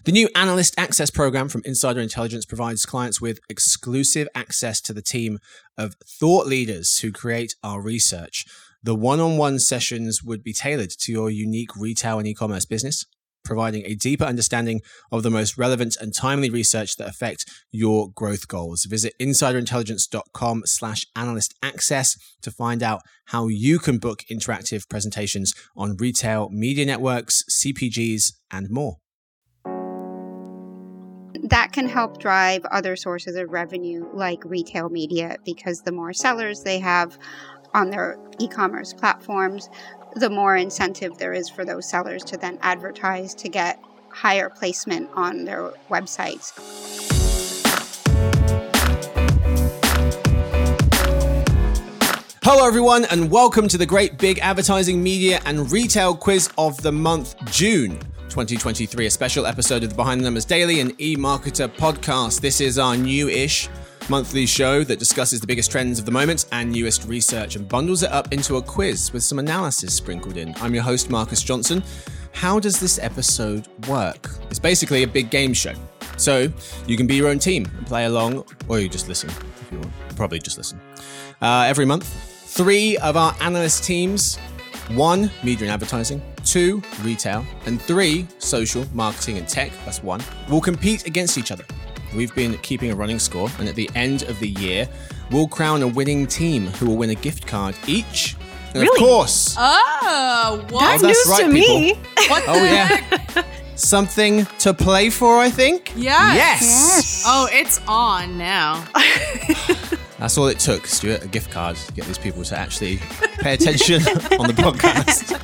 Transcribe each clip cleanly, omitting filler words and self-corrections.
The new Analyst Access program from Insider Intelligence provides clients with exclusive access to the team of thought leaders who create our research. The one-on-one sessions would be tailored to your unique retail and e-commerce business, providing a deeper understanding of the most relevant and timely research that affect your growth goals. Visit insiderintelligence.com/analystaccess to find out how you can book interactive presentations on retail media networks, CPGs, and more. That can help drive other sources of revenue like retail media, because the more sellers they have on their e-commerce platforms, the more incentive there is for those sellers to then advertise to get higher placement on their websites. Hello everyone, and welcome to the Great Big Advertising Media and Retail Quiz of the month, June 2023, a special episode of the Behind the Numbers Daily and eMarketer podcast. This is our new-ish monthly show that discusses the biggest trends of the moment and newest research and bundles it up into a quiz with some analysis sprinkled in. I'm your host, Marcus Johnson. How does this episode work? It's basically a big game show. So you can be your own team and play along, or you just listen if you want. Probably just listen. Every month, 3 of our analyst teams, 1 media and advertising, 2 retail, and 3 social, marketing and tech, that's 1, will compete against each other. We've been keeping a running score, and at the end of the year, we'll crown a winning team who will win a gift card each. And really? Of course. Oh, what? That's news right, to me. What the heck? Something to play for, I think? Yes. Oh, it's on now. That's all it took, Stuart, a gift card to get these people to actually pay attention on the podcast.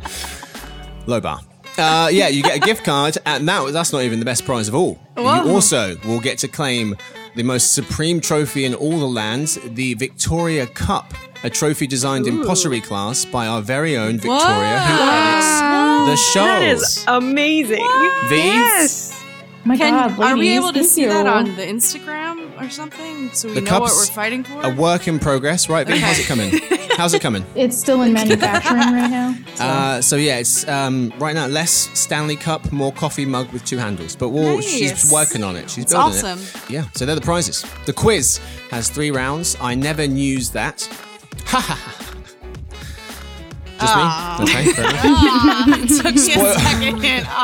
Low bar. You get a gift card, and that's not even the best prize of all. Whoa. You also will get to claim the most supreme trophy in all the lands, the Victoria Cup, a trophy designed in pottery class by our very own Victoria, who edits the show. That is amazing. Yes. My God, ladies, are we able to see you. that on the Instagram or something, so we The know what cup's we're fighting for? A work in progress, right, Vee? How's it coming? How's it coming? It's still in manufacturing right now. It's right now less Stanley Cup, more coffee mug with 2 handles. But she's working on it. She's building awesome. it. Yeah, so they're the prizes. The quiz has 3 rounds. I never used that. Ha ha ha. Just me? Okay, fair enough. Took me a second.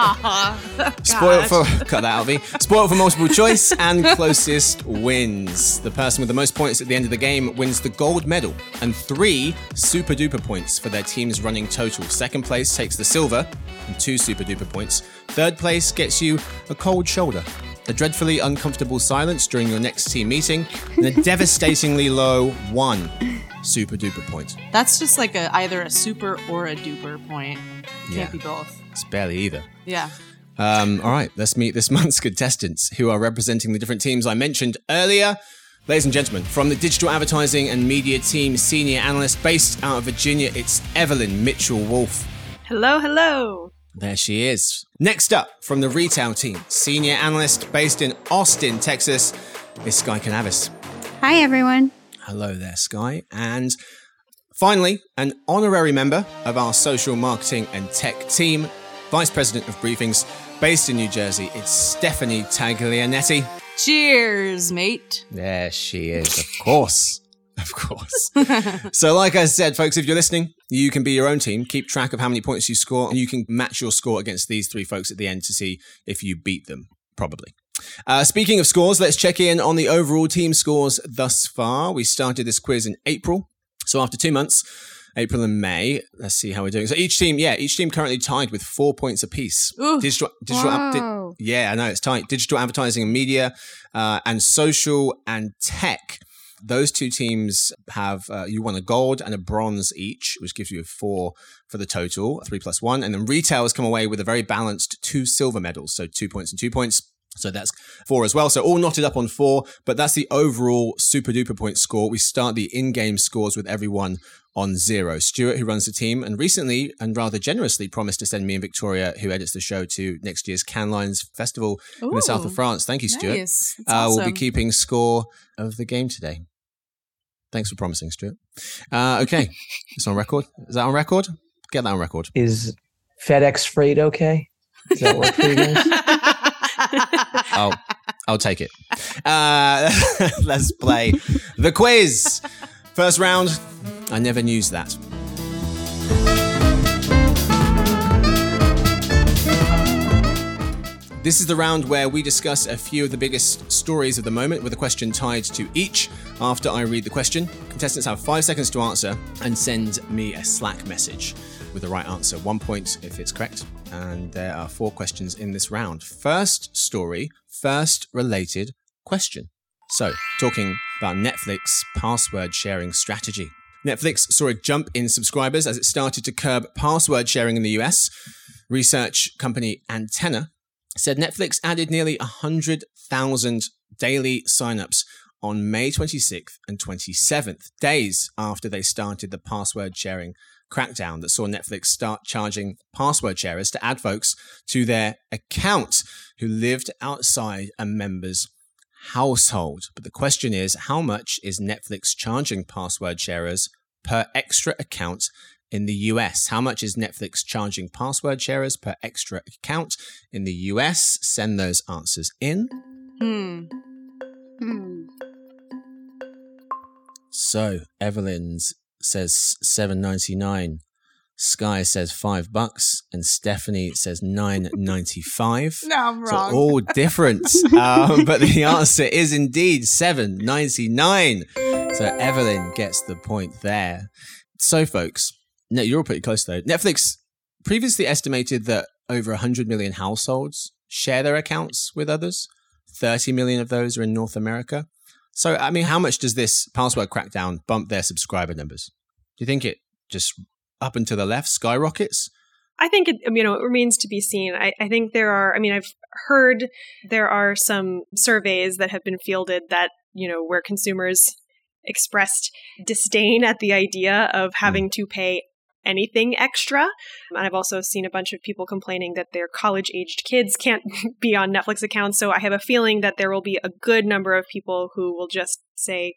Cut that out, Vee. Spoiled for multiple choice, and closest wins. The person with the most points at the end of the game wins the gold medal and 3 super duper points for their team's running total. Second place takes the silver and 2 super duper points. Third place gets you a cold shoulder, a dreadfully uncomfortable silence during your next team meeting, and a devastatingly low 1 super duper point. That's just like either a super or a duper point. Can't be both. It's barely either. Yeah. All right, let's meet this month's contestants who are representing the different teams I mentioned earlier. Ladies and gentlemen, from the digital advertising and media team, senior analyst based out of Virginia, it's Evelyn Mitchell-Wolfe. Hello, hello. There she is. Next up, from the retail team, senior analyst based in Austin, Texas, is Skye Canavis. Hi, everyone. Hello there, Skye. And finally, an honorary member of our social marketing and tech team, vice president of briefings, based in New Jersey, it's Stephanie Taglianetti. Cheers, mate. There she is, of course. Of course. So like I said, folks, if you're listening, you can be your own team, keep track of how many points you score, and you can match your score against these 3 folks at the end to see if you beat them, probably. Speaking of scores, let's check in on the overall team scores thus far. We started this quiz in April. So after 2 months, April and May, let's see how we're doing. So each team currently tied with 4 points apiece. Ooh, wow. I know, it's tight. Digital advertising and media, and social and tech. Those 2 teams have, you won a gold and a bronze each, which gives you 4 for the total, 3 plus 1. And then retail has come away with a very balanced 2 silver medals, so 2 points and 2 points. So that's 4 as well. So all knotted up on 4, but that's the overall super duper point score. We start the in-game scores with everyone on 0. Stuart, who runs the team, and recently and rather generously promised to send me and Victoria, who edits the show, to next year's Cannes Lions Festival in the south of France. Thank you, Stuart. Nice. That's awesome. We'll be keeping score of the game today. Thanks for promising, Stuart. Okay, it's on record. Is that on record? Get that on record. Is FedEx Freight okay? Does that work for you guys? I'll take it. Let's play the quiz. First round, I never used that. This is the round where we discuss a few of the biggest stories of the moment with a question tied to each. After I read the question, contestants have 5 seconds to answer and send me a Slack message with the right answer. 1 point if it's correct. And there are 4 questions in this round. First story, first related question. So, talking about Netflix password sharing strategy. Netflix saw a jump in subscribers as it started to curb password sharing in the US. Research company Antenna said Netflix added nearly 100,000 daily signups on May 26th and 27th, days after they started the password sharing crackdown that saw Netflix start charging password sharers to add folks to their account who lived outside a member's household. But the question is, how much is Netflix charging password sharers per extra account in the US? How much is Netflix charging password sharers per extra account in the US? Send those answers in. So Evelyn says $7.99. Sky says $5, and Stephanie says $9.95. No, I'm wrong. So all different, but the answer is indeed $7.99. So Evelyn gets the point there. So, folks, no, you're all pretty close though. Netflix previously estimated that over 100 million households share their accounts with others. 30 million of those are in North America. So, I mean, how much does this password crackdown bump their subscriber numbers? Do you think it just up and to the left skyrockets? I think it remains to be seen. I think there are, I've heard there are some surveys that have been fielded that, where consumers expressed disdain at the idea of having to pay anything extra. And I've also seen a bunch of people complaining that their college-aged kids can't be on Netflix accounts. So I have a feeling that there will be a good number of people who will just say,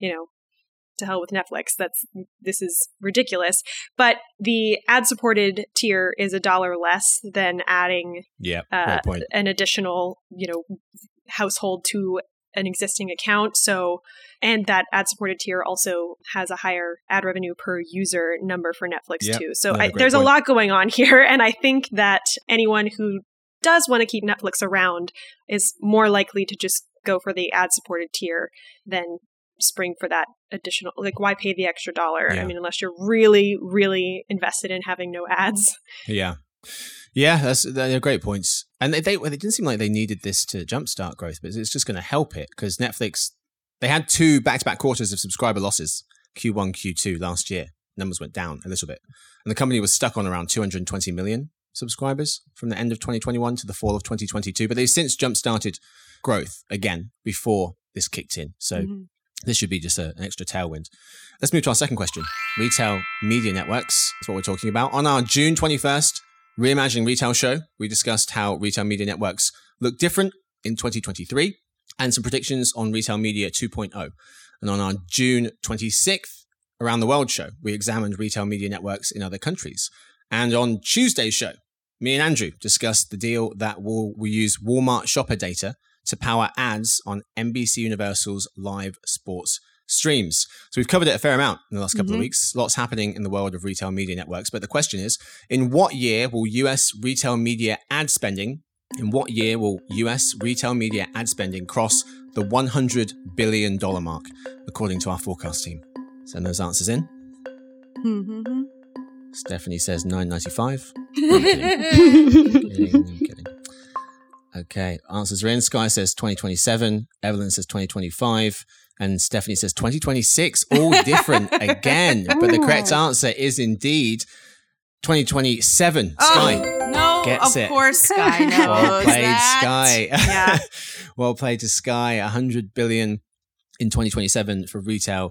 to hell with Netflix. This is ridiculous. But the ad-supported tier is $1 less than adding an additional, household to an existing account. So, and that ad-supported tier also has a higher ad revenue per user number for Netflix too. So there's a lot going on here. And I think that anyone who does want to keep Netflix around is more likely to just go for the ad-supported tier than spring for that additional, why pay the extra $1? Yeah. Unless you're really, really invested in having no ads. Yeah. Yeah, they're great points. And they didn't seem like they needed this to jumpstart growth, but it's just going to help it because Netflix, they had 2 back-to-back quarters of subscriber losses, Q1, Q2 last year. Numbers went down a little bit. And the company was stuck on around 220 million subscribers from the end of 2021 to the fall of 2022. But they've since jumpstarted growth again before this kicked in. So this should be just an extra tailwind. Let's move to our second question. Retail media networks is what we're talking about. On our June 21st Reimagining Retail show, we discussed how retail media networks look different in 2023 and some predictions on Retail Media 2.0. And on our June 26th Around the World show, we examined retail media networks in other countries. And on Tuesday's show, me and Andrew discussed the deal that will use Walmart shopper data to power ads on NBC Universal's live sports streams. So we've covered it a fair amount in the last couple of weeks. Lots happening in the world of retail media networks. But the question is, in what year will US retail media ad spending cross the $100 billion mark, according to our forecast team? Send those answers in. Stephanie says $9.95. Kidding. Okay, answers are in. Sky says 2027. Evelyn says 2025. And Stephanie says 2026. All different again. But the correct answer is indeed 2027. Sky. No, gets of it. course Sky knows Well played, that. Sky. Yeah. Well played to Sky. $100 billion in 2027 for retail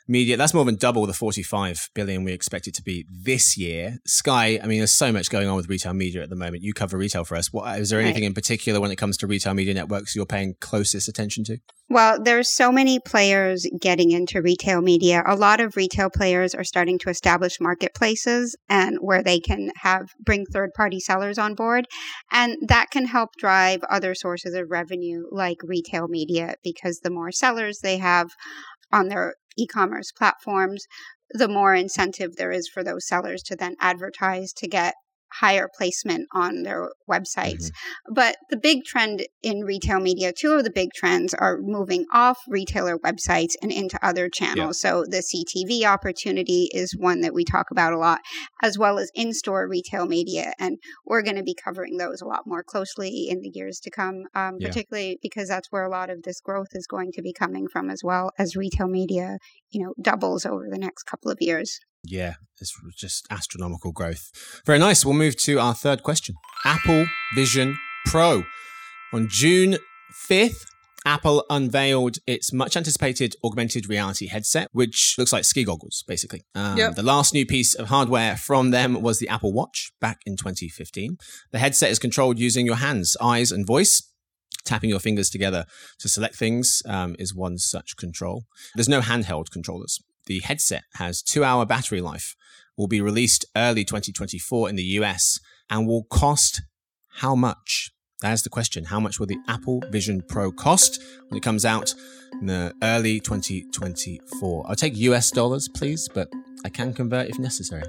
media. That's more than double the 45 billion we expect it to be this year. Sky, I mean, there's so much going on with retail media at the moment. You cover retail for us. Is there anything in particular when it comes to retail media networks you're paying closest attention to? Well, there's so many players getting into retail media. A lot of retail players are starting to establish marketplaces and where they can bring third-party sellers on board. And that can help drive other sources of revenue like retail media, because the more sellers they have on their e-commerce platforms, the more incentive there is for those sellers to then advertise to get higher placement on their websites. Mm-hmm. But the big trend in retail media, two of the big trends are moving off retailer websites and into other channels. Yeah. So the CTV opportunity is one that we talk about a lot, as well as in-store retail media. And we're going to be covering those a lot more closely in the years to come, particularly because that's where a lot of this growth is going to be coming from, as well as retail media, doubles over the next couple of years. Yeah, it's just astronomical growth. Very nice. We'll move to our third question. Apple Vision Pro. On June 5th, Apple unveiled its much anticipated augmented reality headset, which looks like ski goggles, basically. The last new piece of hardware from them was the Apple Watch back in 2015. The headset is controlled using your hands, eyes, and voice. Tapping your fingers together to select things is one such control. There's no handheld controllers. The headset has 2-hour battery life, will be released early 2024 in the US, and will cost how much? That's the question. How much will the Apple Vision Pro cost when it comes out in the early 2024? I'll take US dollars, please, but I can convert if necessary.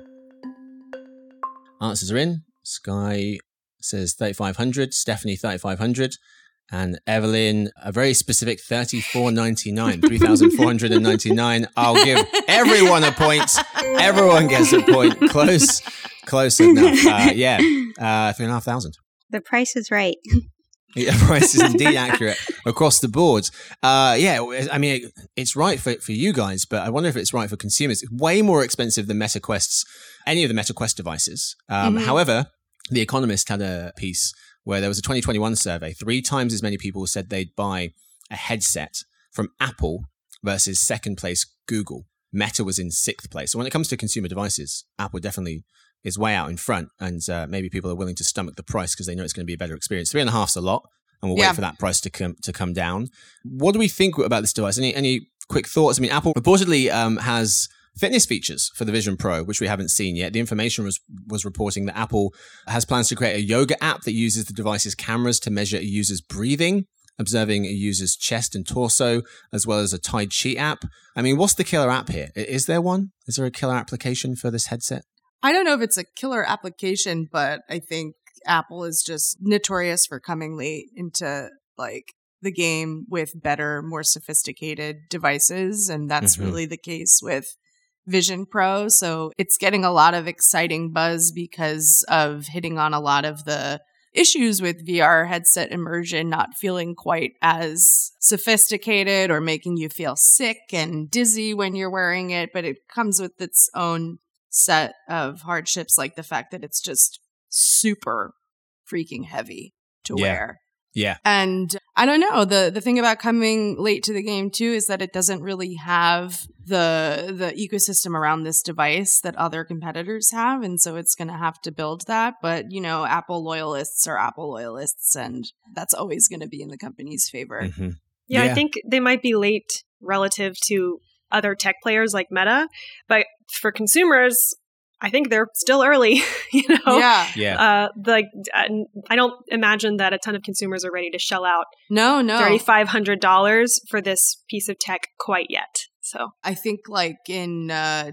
Answers are in. Sky says 3,500, Stephanie 3,500. And Evelyn, a very specific $34.99, $3,499. I'll give everyone a point. Everyone gets a point. Close enough. 3,500. The price is right. The price is indeed accurate across the board. I mean, it's right for you guys, but I wonder if it's right for consumers. It's way more expensive than any of the MetaQuest devices. However, The Economist had a piece where there was a 2021 survey. 3 times as many people said they'd buy a headset from Apple versus second place Google. Meta was in 6th place. So when it comes to consumer devices, Apple definitely is way out in front, and maybe people are willing to stomach the price because they know it's going to be a better experience. 3.5's a lot, and we'll wait for that price to come down. What do we think about this device? Any quick thoughts? I mean, Apple reportedly has fitness features for the Vision Pro, which we haven't seen yet. The information was reporting that Apple has plans to create a yoga app that uses the device's cameras to measure a user's breathing, observing a user's chest and torso, as well as a Tai Chi app. I mean, what's the killer app here? Is there one? Is there a killer application for this headset? I don't know if it's a killer application, but I think Apple is just notorious for coming late into the game with better, more sophisticated devices. And that's really the case with Vision Pro. So it's getting a lot of exciting buzz because of hitting on a lot of the issues with VR headset immersion not feeling quite as sophisticated or making you feel sick and dizzy when you're wearing it. But it comes with its own set of hardships, like the fact that it's just super freaking heavy to wear. Yeah. And I don't know, the thing about coming late to the game too is that it doesn't really have the ecosystem around this device that other competitors have, and so it's going to have to build that. But Apple loyalists are Apple loyalists, and that's always going to be in the company's favor. Yeah, I think they might be late relative to other tech players like Meta, but for consumers, I think they're still early, I don't imagine that a ton of consumers are ready to shell out $3,500 for this piece of tech quite yet. So I think in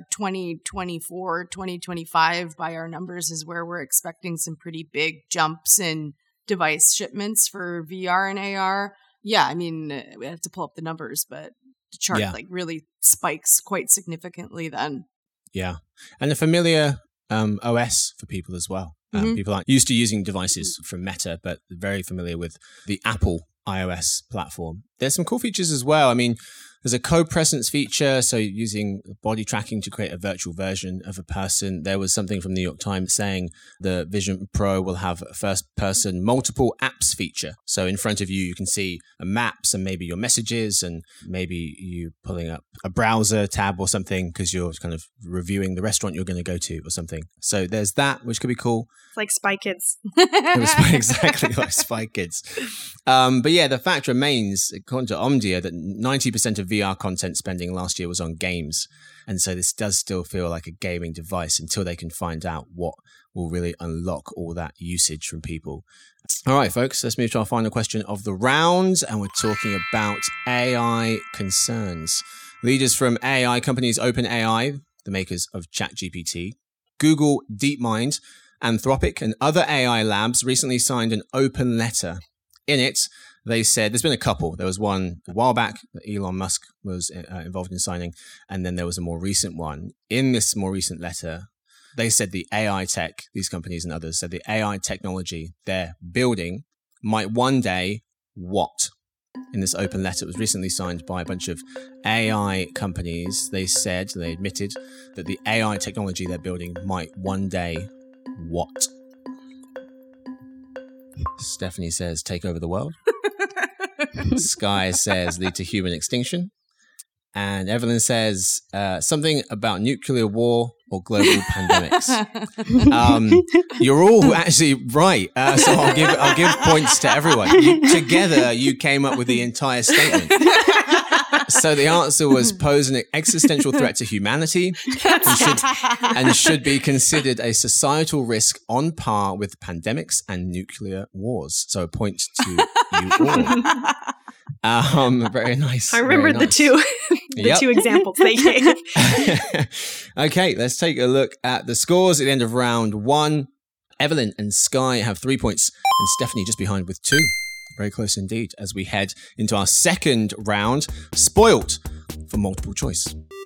2024, 2025, by our numbers, is where we're expecting some pretty big jumps in device shipments for VR and AR. Yeah, I mean, we have to pull up the numbers, but the chart really spikes quite significantly then. Yeah. And a familiar OS for people as well. People aren't used to using devices from Meta, but very familiar with the Apple iOS platform. There's some cool features as well. I mean, there's a co-presence feature, so using body tracking to create a virtual version of a person. There was something from the New York Times saying the Vision Pro will have a first-person multiple apps feature. So in front of you, you can see maps and maybe your messages and maybe you pulling up a browser tab or something because you're kind of reviewing the restaurant you're going to go to or something. So there's that, which could be cool. It's like Spy Kids. It was exactly like Spy Kids. But yeah, the fact remains, according to Omdia, that 90% of VR content spending last year was on games. And so this does still feel like a gaming device until they can find out what will really unlock all that usage from people. All right, folks, let's move to our final question of the round. And we're talking about AI concerns. Leaders from AI companies OpenAI, the makers of ChatGPT, Google DeepMind, Anthropic, and other AI labs recently signed an open letter. In it, they said, there's been a couple. There was one a while back that Elon Musk was involved in signing, and then there was a more recent one. In this more recent letter, they said the AI tech, these companies and others said the AI technology they're building might one day what? In this open letter, it was recently signed by a bunch of AI companies. They admitted that the AI technology they're building might one day what? Stephanie says, take over the world. Sky says, lead to human extinction. And Evelyn says, something about nuclear war or global pandemics. You're all actually right. So I'll give points to everyone. Together, you came up with the entire statement. So the answer was pose an existential threat to humanity and should be considered a societal risk on par with pandemics and nuclear wars. So a point to you all. Very nice. I remember the two examples they gave. Okay, let's take a look at the scores at the end of round one. Evelyn and Sky have 3 points and Stephanie just behind with 2. Very close indeed as we head into our second round, Spoilt for multiple choice.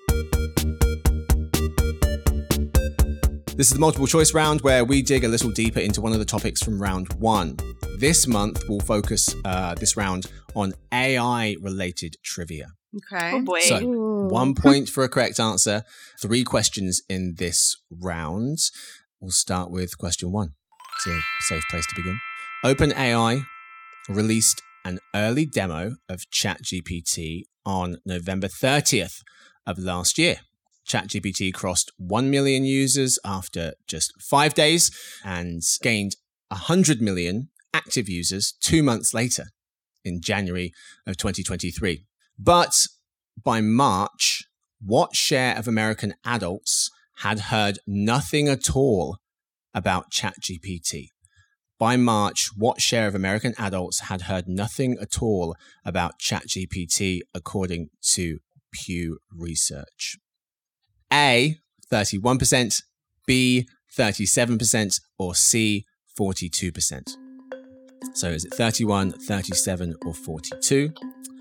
This is the multiple choice round where we dig a little deeper into one of the topics from round one. This month, we'll focus this round on AI-related trivia. Okay. Oh boy. So, 1 point for a correct answer. 3 questions in this round. We'll start with question 1. It's a safe place to begin. OpenAI released an early demo of ChatGPT on November 30th of last year. ChatGPT crossed 1 million users after just 5 days and gained 100 million active users 2 months later in January of 2023. But by March, what share of American adults had heard nothing at all about ChatGPT? By March, what share of American adults had heard nothing at all about ChatGPT, according to Pew Research? A, 31%, B, 37%, or C, 42%? So is it 31, 37, or 42?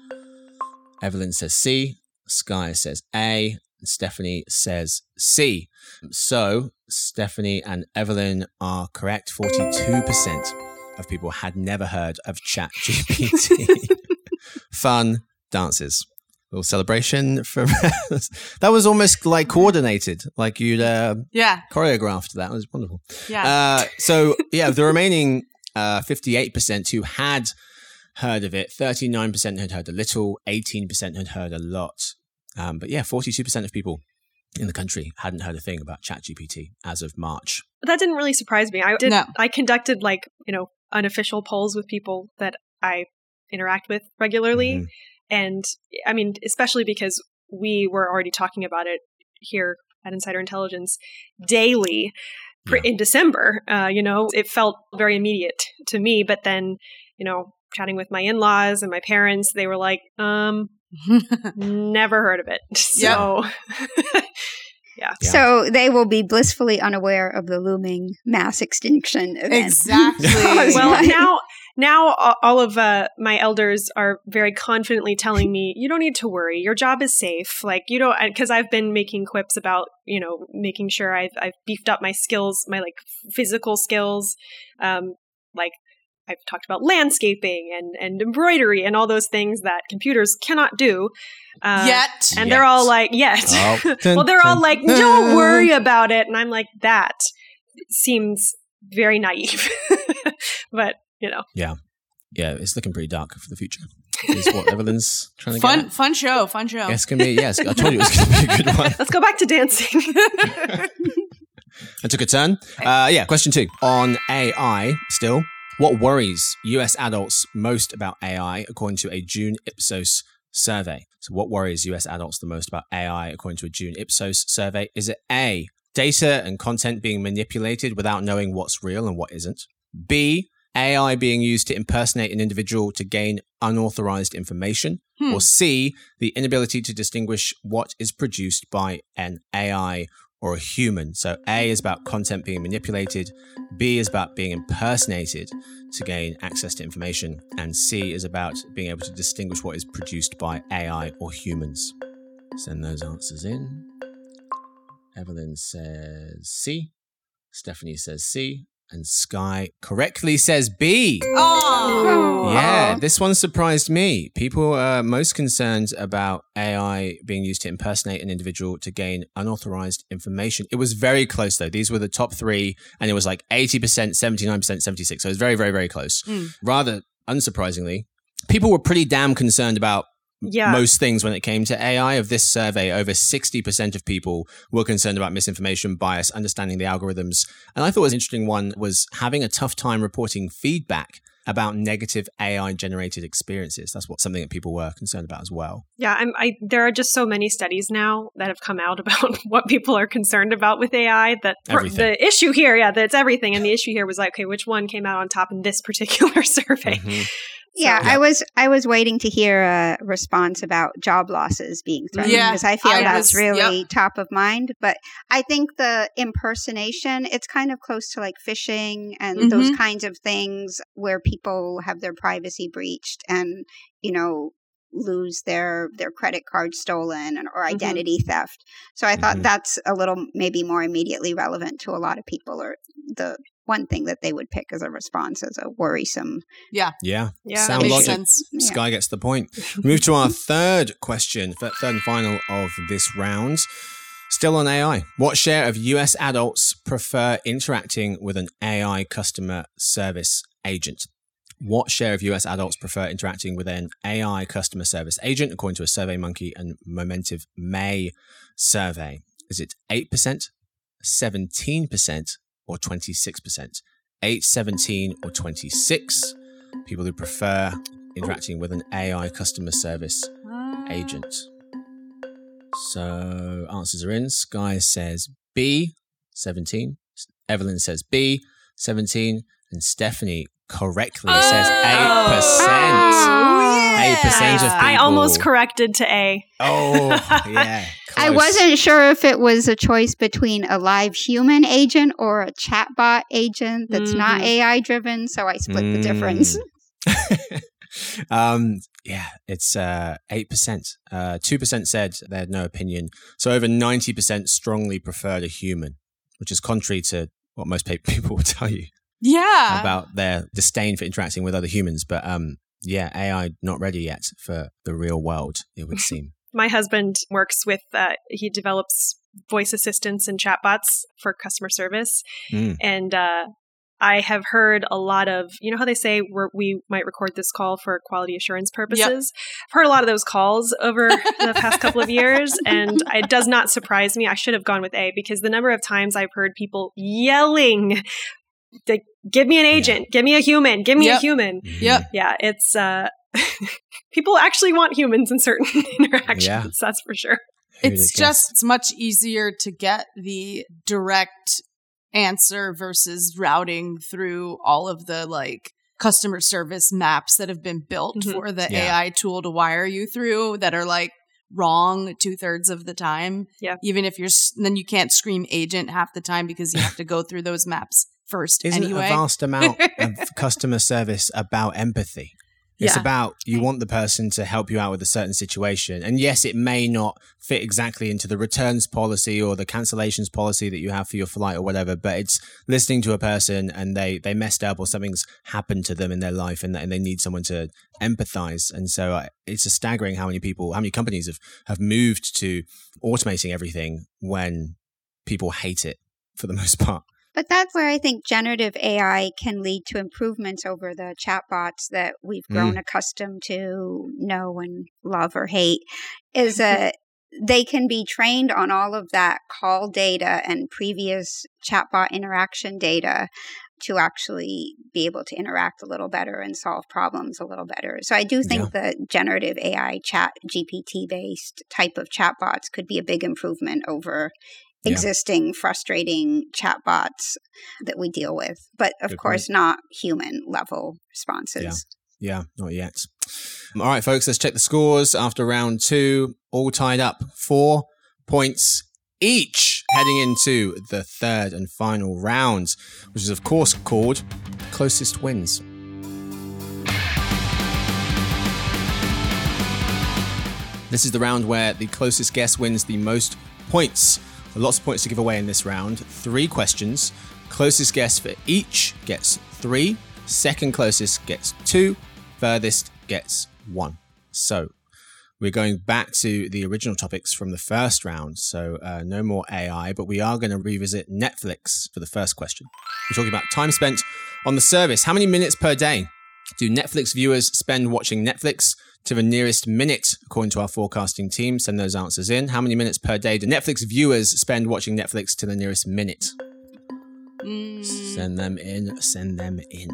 Evelyn says C, Sky says A, and Stephanie says C. So Stephanie and Evelyn are correct. 42% of people had never heard of ChatGPT. Fun dances. Little celebration for that was almost like coordinated, like you'd choreographed that. It was wonderful. Yeah. The remaining 58% who had heard of it, 39% had heard a little, 18% had heard a lot. But 42% of people in the country hadn't heard a thing about ChatGPT as of March. That didn't really surprise me. I conducted unofficial polls with people that I interact with regularly. Mm-hmm. And I mean, especially because we were already talking about it here at Insider Intelligence daily in December. It felt very immediate to me. But then, chatting with my in-laws and my parents, they were like, never heard of it. So, yeah. So they will be blissfully unaware of the looming mass extinction event. Exactly. Well, now all of my elders are very confidently telling me, you don't need to worry. Your job is safe. Like, you don't, because I've been making quips about, making sure I've beefed up my skills, my physical skills. I've talked about landscaping and embroidery and all those things that computers cannot do. Yet. And they're all like, yet. Oh. Well, they're all like, don't worry about it. And I'm like, that seems very naive. But, you know. Yeah, it's looking pretty dark for the future. Is what Evelyn's trying to get at. Fun show. Yes, can be. Yes, I told you it was going to be a good one. Let's go back to dancing. I took a turn. Question 2 on AI. Still, what worries US adults most about AI, according to a June Ipsos survey? So, what worries US adults the most about AI, according to a June Ipsos survey? Is it A, data and content being manipulated without knowing what's real and what isn't? B, AI being used to impersonate an individual to gain unauthorized information? Or C, the inability to distinguish what is produced by an AI or a human? So A is about content being manipulated, B is about being impersonated to gain access to information, and C is about being able to distinguish what is produced by AI or humans. Send those answers in. Evelyn says C, Stephanie says C, and Sky correctly says B. Oh. Yeah, this one surprised me. People are most concerned about AI being used to impersonate an individual to gain unauthorized information. It was very close, though. These were the top 3, and it was like 80%, 79%, 76%. So it was very, very, very close. Rather unsurprisingly, people were pretty damn concerned about most things when it came to AI. Of this survey, over 60% of people were concerned about misinformation, bias, understanding the algorithms. And I thought was an interesting one was having a tough time reporting feedback about negative AI-generated experiences. That's something that people were concerned about as well. Yeah, there are just so many studies now that have come out about what people are concerned about with AI. That the issue here, that it's everything. And the issue here was like, okay, which one came out on top in this particular survey? Mm-hmm. Yeah, I was waiting to hear a response about job losses being threatened because I feel that's really top of mind. But I think the impersonation, it's kind of close to like phishing and those kinds of things where people have their privacy breached and, you know, lose their credit card stolen or identity theft. So I thought that's a little maybe more immediately relevant to a lot of people, or the one thing that they would pick as a response as a worrisome. Yeah. Sound makes logic. sense. Sky gets the point. Move to our third question, third and final of this round. Still on AI. What share of US adults prefer interacting with an AI customer service agent? What share of US adults prefer interacting with an AI customer service agent, according to a SurveyMonkey and Momentive May survey? Is it 8%, 17%, or 26%? 8, 17, or 26? People who prefer interacting with an AI customer service agent. So answers are in. Sky says B, 17. Evelyn says B, 17. And Stephanie correctly says 8%. 8% of people. I almost corrected to A. Oh, yeah. Close. I wasn't sure if it was a choice between a live human agent or a chatbot agent that's not AI driven, so I split the difference. It's 8%. 2% said they had no opinion. So over 90% strongly preferred a human, which is contrary to what most people will tell you. Yeah. About their disdain for interacting with other humans. But AI not ready yet for the real world, it would seem. My husband works with, he develops voice assistants and chatbots for customer service. And I have heard a lot of, you know how they say we might record this call for quality assurance purposes? Yep. I've heard a lot of those calls over the past couple of years, and it does not surprise me. I should have gone with A, because the number of times I've heard people yelling, give me an agent, give me a human, give me a human. Yep. Yeah, it's people actually want humans in certain interactions, that's for sure. It's much easier to get the direct answer versus routing through all of the like customer service maps that have been built for the AI tool to wire you through that are like wrong 2/3 of the time. Yeah. Even if then you can't scream agent half the time because you have to go through those maps first. Isn't anyway. a vast amount of customer service about empathy? It's about you want the person to help you out with a certain situation. And yes, it may not fit exactly into the returns policy or the cancellations policy that you have for your flight or whatever, but it's listening to a person and they messed up or something's happened to them in their life and they need someone to empathize. And so it's staggering how many companies have moved to automating everything when people hate it for the most part. But that's where I think generative AI can lead to improvements over the chatbots that we've grown accustomed to know and love or hate, is they can be trained on all of that call data and previous chatbot interaction data to actually be able to interact a little better and solve problems a little better. So I do think the generative AI chat GPT-based type of chatbots could be a big improvement over existing frustrating chatbots that we deal with, but of course not human level responses. Yeah, not yet. All right, folks, let's check the scores after round 2. All tied up, 4 points each, heading into the third and final round, which is of course called Closest Wins. This is the round where the closest guess wins the most points. Lots of points to give away in this round. 3 questions. Closest guess for each gets 3. Second closest gets 2. Furthest gets 1. So we're going back to the original topics from the first round. So no more AI, but we are going to revisit Netflix for the first question. We're talking about time spent on the service. How many minutes per day do Netflix viewers spend watching Netflix? To the nearest minute, according to our forecasting team. Send those answers in. How many minutes per day do Netflix viewers spend watching Netflix to the nearest minute? Send them in. Send them in.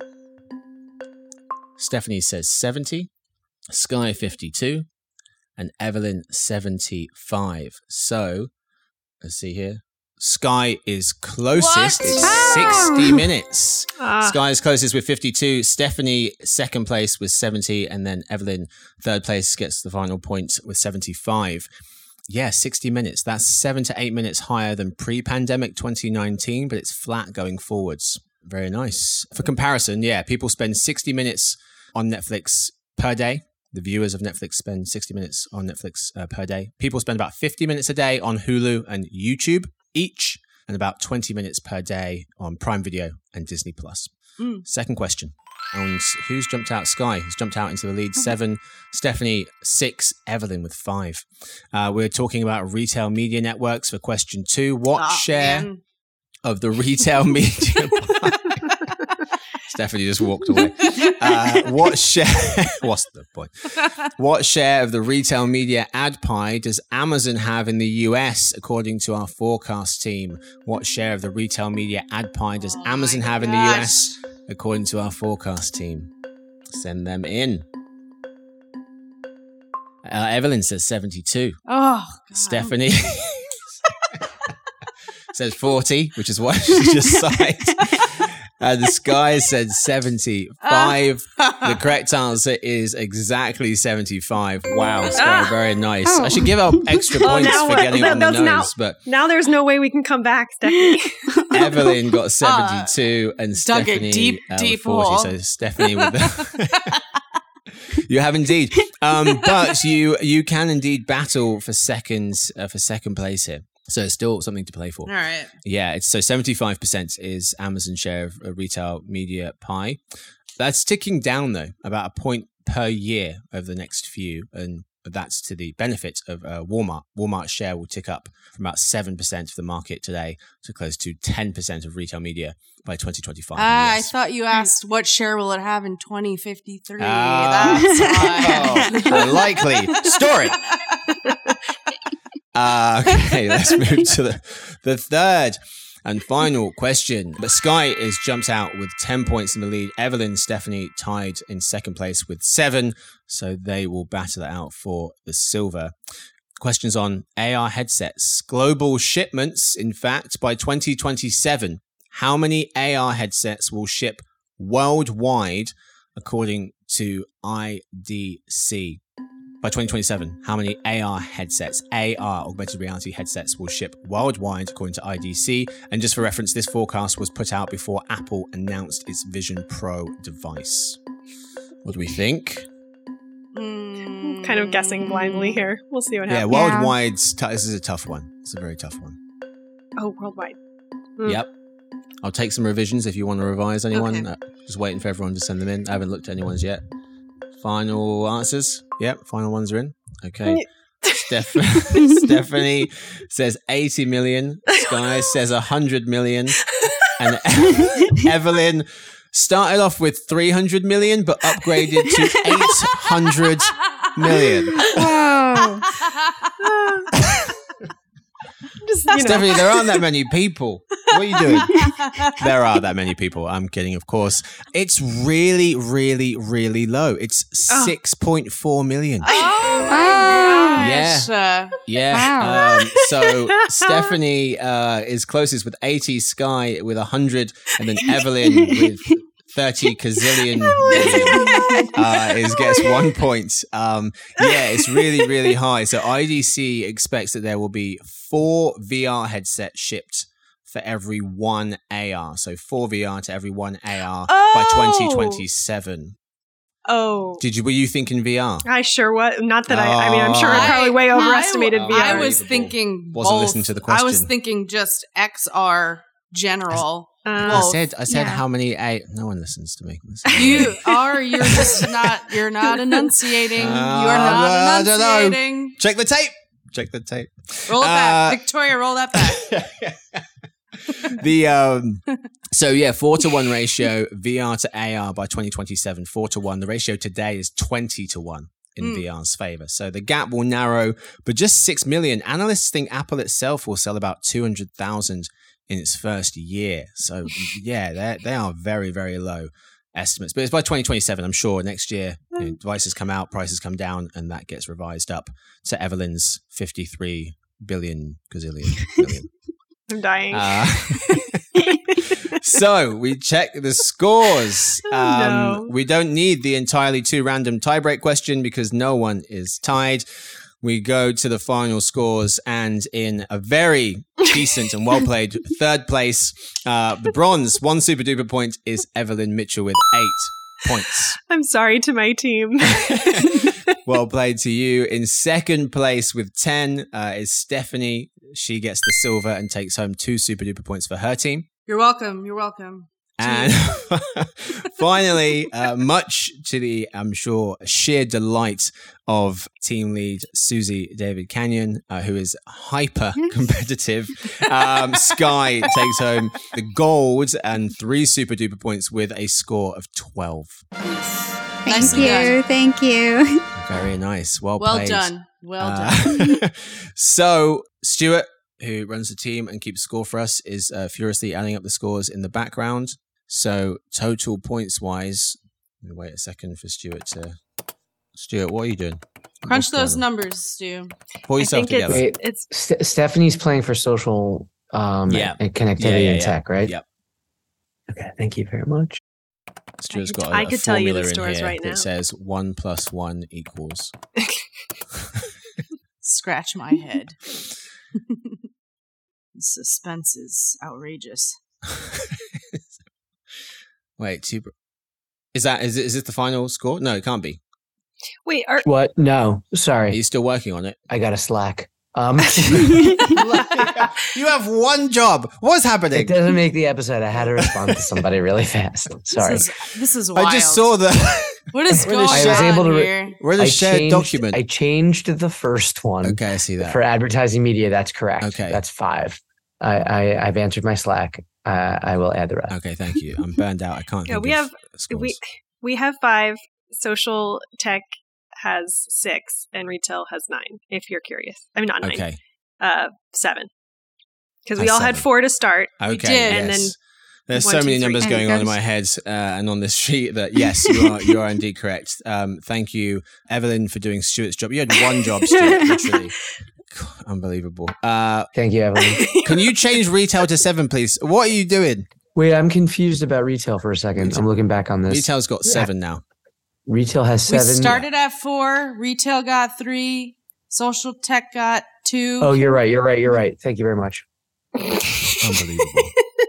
Stephanie says 70, Sky 52, and Evelyn 75. So, let's see here. Sky is closest. It's 60 minutes. Sky is closest with 52. Stephanie, second place with 70. And then Evelyn, third place, gets the final point with 75. Yeah, 60 minutes. That's 7 to 8 minutes higher than pre-pandemic 2019, but it's flat going forwards. Very nice. For comparison, people spend 60 minutes on Netflix per day. The viewers of Netflix spend 60 minutes on Netflix per day. People spend about 50 minutes a day on Hulu and YouTube each, and about 20 minutes per day on Prime Video and Disney+. Second question. And who's jumped out? Sky has jumped out into the lead. 7, Stephanie 6, Evelyn with 5. We're talking about retail media networks for question 2. What share of the retail media... Stephanie just walked away. What's the point? What share of the retail media ad pie does Amazon have in the US, according to our forecast team? What share of the retail media ad pie does Amazon have in the US, according to our forecast team? Send them in. Evelyn says 72. Oh, God. Stephanie says 40, which is what she just cited. The Sky said 75. The correct answer is exactly 75. Wow, Sky, very nice. I should give up extra points for getting on the nose, but now there's no way we can come back, Stephanie. Evelyn got 72 and Stephanie deep 40. hole. So Stephanie with the You have indeed, but you can indeed battle for second place here. So it's still something to play for. All right. Yeah, it's so 75% is Amazon's share of retail media pie. That's ticking down, though, about a point per year over the next few. And that's to the benefit of Walmart. Walmart's share will tick up from about 7% of the market today to close to 10% of retail media by 2025. I thought you asked what share will it have in 2053. That's why. Likely story. Okay, let's move to the third and final question. But Sky is jumped out with 10 points in the lead. Evelyn, Stephanie tied in second place with 7. So they will battle it out for the silver. Questions on AR headsets. Global shipments, in fact, by 2027. How many AR headsets will ship worldwide, according to IDC? By 2027, how many AR headsets, AR, augmented reality headsets, will ship worldwide, according to IDC? And just for reference, this forecast was put out before Apple announced its Vision Pro device. What do we think? Kind of guessing blindly here. We'll see what Yeah, happens. worldwide's this is a tough one. It's a very tough one. Oh, worldwide. Yep. I'll take some revisions if you want to revise anyone. Okay. Just waiting for everyone to send them in. I haven't looked at anyone's yet. Final answers? Yep, final ones are in. Okay. Stephanie says 80 million. Sky says 100 million. And Evelyn started off with 300 million, but upgraded to 800 million. Whoa. Just, Stephanie, there aren't that many people. What are you doing? There are that many people. I'm kidding, of course. It's really, really, really low. It's 6.4 million. Oh my Yeah. gosh. Yeah. Wow. So Stephanie is closest with 80, Sky with 100, and then Evelyn with 30 gazillion gets 1 point. It's really, really high. So IDC expects that there will be 4 VR headsets shipped for every 1 AR. So 4 VR to every 1 AR by 2027. Oh. Were you thinking VR? I sure was. Not that I mean, I'm sure I probably way overestimated VR. I was Unbelievable. thinking Wasn't both. listening to the question. I was thinking just XR general. I said Yeah. how many no one listens to me. You're not enunciating. You are I not don't know. enunciating. Check the tape. Roll it back. Victoria, roll that back. The 4-to-1 ratio VR to AR by 2027, 4-to-1. The ratio today is 20-to-1 in VR's favor. So the gap will narrow, but just 6 million. Analysts think Apple itself will sell about 200,000 in its first year. So yeah, they are very, very low estimates. But it's by 2027. I'm sure next year devices come out, prices come down, and that gets revised up to Evelyn's 53 billion gazillion million. I'm dying. So we check the scores. No. We don't need the entirely too random tiebreak question because no one is tied. We go to the final scores, and in a very decent and well played third place, the bronze 1 super duper point is Evelyn Mitchell with 8 points. I'm sorry to my team. Well played to you. In second place with 10 is Stephanie. She gets the silver and takes home 2 super duper points for her team. You're welcome. You're welcome. And finally, much to the, I'm sure, sheer delight of team lead Susie David Canyon, who is hyper competitive, Sky takes home the gold and 3 super duper points with a score of 12. Nicely done. Thank you. Very nice. Well Well played. done. Well done. So, Stuart, who runs the team and keeps score for us, is furiously adding up the scores in the background. So, total points-wise, wait a second for Stuart to... Stuart, what are you doing? Crunch What's those going on? numbers, Stu. Pull I yourself think together. Wait, it's Stephanie's playing for social and connectivity and tech, right? Yep. Okay, thank you very much. Stuart's got I a could tell you formula the in stores here right now. that says 1 + 1 equals... Scratch my head. The suspense is outrageous. Wait, is this the final score? No, it can't be. wait. Are What? No, Are sorry. you still working on it? I got a Slack. You have one job. What's happening? It doesn't make the episode. I had to respond to somebody really fast. Sorry. This is wild. I just saw the... What is We're going the on I was able to here? We're the I shared changed- document. I changed the first one. Okay, I see that. For advertising media, that's correct. Okay. That's 5. I've answered my Slack. I will add the rest. Okay, thank you. I'm burned out. I can't Yeah, think we of have- scores. we have 5. Social tech has 6, and retail has 9. If you're curious, I mean not 9. Okay. 7. Because we Has all had 7. 4 to start. Okay, did. yes. And then There's 1, so 2, many 3. numbers And going on in goes- my head and on this sheet that, yes, you are indeed correct. Thank you, Evelyn, for doing Stuart's job. You had one job, Stuart, literally. God, unbelievable. Thank you, Evelyn. Can you change retail to 7, please? What are you doing? Wait, I'm confused about retail for a second. I'm looking back on this. Retail's got 7 now. Retail has We 7. started at 4. Retail got 3. Social tech got 2. Oh, you're right. Thank you very much. Unbelievable.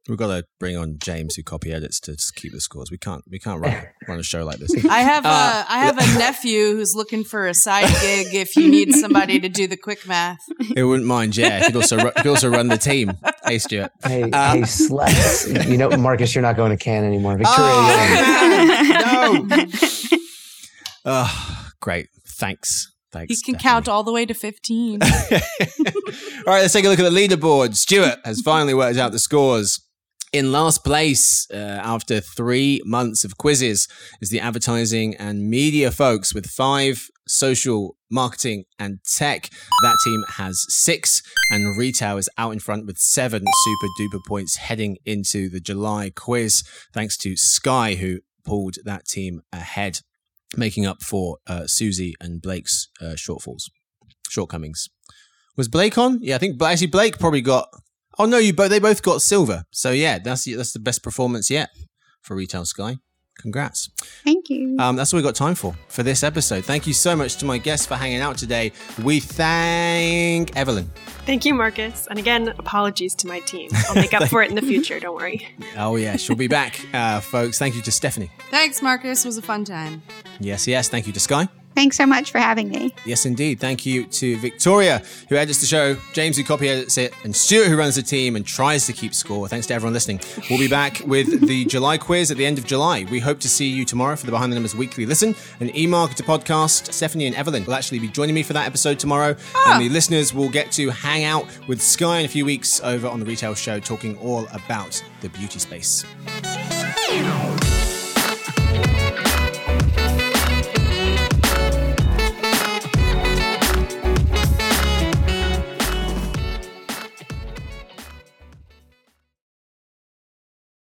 We've got to bring on James, who copy edits, to keep the scores. We can't run a show like this. I have a nephew who's looking for a side gig. If you need somebody to do the quick math, he wouldn't mind. Yeah, he could also run the team. Hey, Stuart. Hey, sluts. You know, Marcus, you're not going to Cannes anymore. Victoria, no. Great. Thanks. He can count all the way to 15. All right, let's take a look at the leaderboard. Stuart has finally worked out the scores. In last place, after 3 months of quizzes, is the advertising and media folks with 5, social, marketing, and tech. That team has 6, and retail is out in front with 7 super duper points heading into the July quiz, thanks to Sky, who pulled that team ahead, making up for Susie and Blake's shortcomings. Was Blake on? Yeah, I think actually Blake probably got. Oh no, they both got silver. So yeah, that's the best performance yet for Retail Sky. Congrats. Thank you. That's all we've got time for this episode. Thank you so much to my guests for hanging out today. We thank Evelyn. Thank you, Marcus. And again, apologies to my team. I'll make up for it in the future. Don't worry. Oh yeah, she'll be back, folks. Thank you to Stephanie. Thanks, Marcus. It was a fun time. Yes. Thank you to Sky. Thanks so much for having me. Yes, indeed. Thank you to Victoria, who edits the show, James, who copy edits it, and Stuart, who runs the team and tries to keep score. Thanks to everyone listening. We'll be back with the July quiz at the end of July. We hope to see you tomorrow for the Behind the Numbers Weekly Listen, an eMarketer podcast. Stephanie and Evelyn will actually be joining me for that episode tomorrow. And the listeners will get to hang out with Sky in a few weeks over on the Retail Show, talking all about the beauty space.